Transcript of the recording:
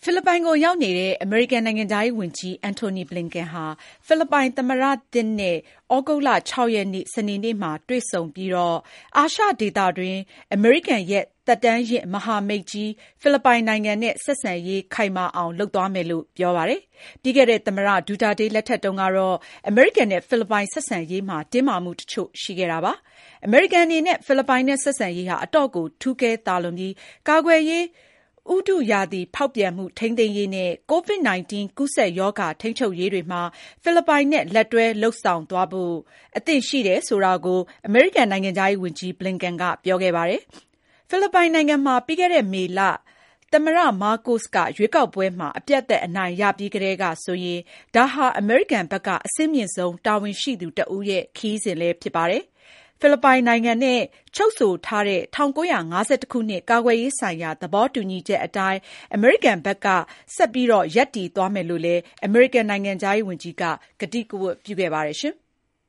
ဖိလစ်ပိုင်ကိုရောက်နေတဲ့အမေရိကန်နိုင်ငံခြားရေးဝန်ကြီး Antony Blinken ဟာဖိလစ်ပိုင်သမ္မတသစ်နဲ့သြဂုတ်လ 6 ရက်နေ့ စနေနေ့မှာတွေ့ဆုံပြီးအာရှဒေသတွင်းအမေရိကန်ရဲ့သက်တမ်းရင့်မဟာမိတ်ကြီးဖိလစ်ပိုင်နိုင်ငံနဲ့ဆက်ဆံရေးခိုင်မာအောင်လုပ်သွားမယ်လို့ပြောပါတယ်။ ပြီးခဲ့တဲ့သမ္မတဒူတာတေးလက်ထက်တုန်းကတော့အမေရိကန်နဲ့ဖိလစ်ပိုင်ဆက်ဆံရေးမှာတင်းမာမှုတချို့ရှိခဲ့တာပါ။ အမေရိကန်အနေနဲ့ဖိလစ်ပိုင်နဲ့ဆက်ဆံရေးဟာအတော့်ကိုထူးကဲသာလွန်ပြီးကာကွယ်ရေးဥတုရာသီဖောက်ပြန်မှုထိန်းသိမ်းရေးနဲ့ COVID-19 ကူးစက်ရောဂါထိန်းချုပ်ရေးတွေမှာဖိလစ်ပိုင်နဲ့လက်တွဲလုပ်ဆောင်သွားဖို့အသင့်ရှိတယ်ဆိုတာကိုအမေရိကန်နိုင်ငံခြားရေးဝန်ကြီး Blinken ကပြောခဲ့ပါတယ်။ ဖိလစ်ပိုင်နိုင်ငံမှာပြီးခဲ့တဲ့မေလသမ္မတမားကို့စ်ကရွေးကောက်ပွဲမှာအပြတ်အနိုင်ရပြီးကတည်းကဆိုရင်ဒါဟာအမေရိကန်ဘက်ကအဆင့်မြင့်ဆုံးတာဝန်ရှိသူတဦးရဲ့ခရီးစဉ်လည်းဖြစ်ပါတယ်။ ဖိလစ်ပိုင်နိုင်ငံနဲ့ချုပ်ဆိုထားတဲ့၁၉၅၁ ခုနှစ်ကာကွယ်ရေးဆိုင်ရာသဘောတူညီချက်အတိုင်းအမေရိကန်ဘက်ကဆက်ပြီးရပ်တည်သွားမယ်လို့လည်းအမေရိကန်နိုင်ငံခြားရေးဝန်ကြီးကကတိကဝတ်ပြုခဲ့ပါတယ်။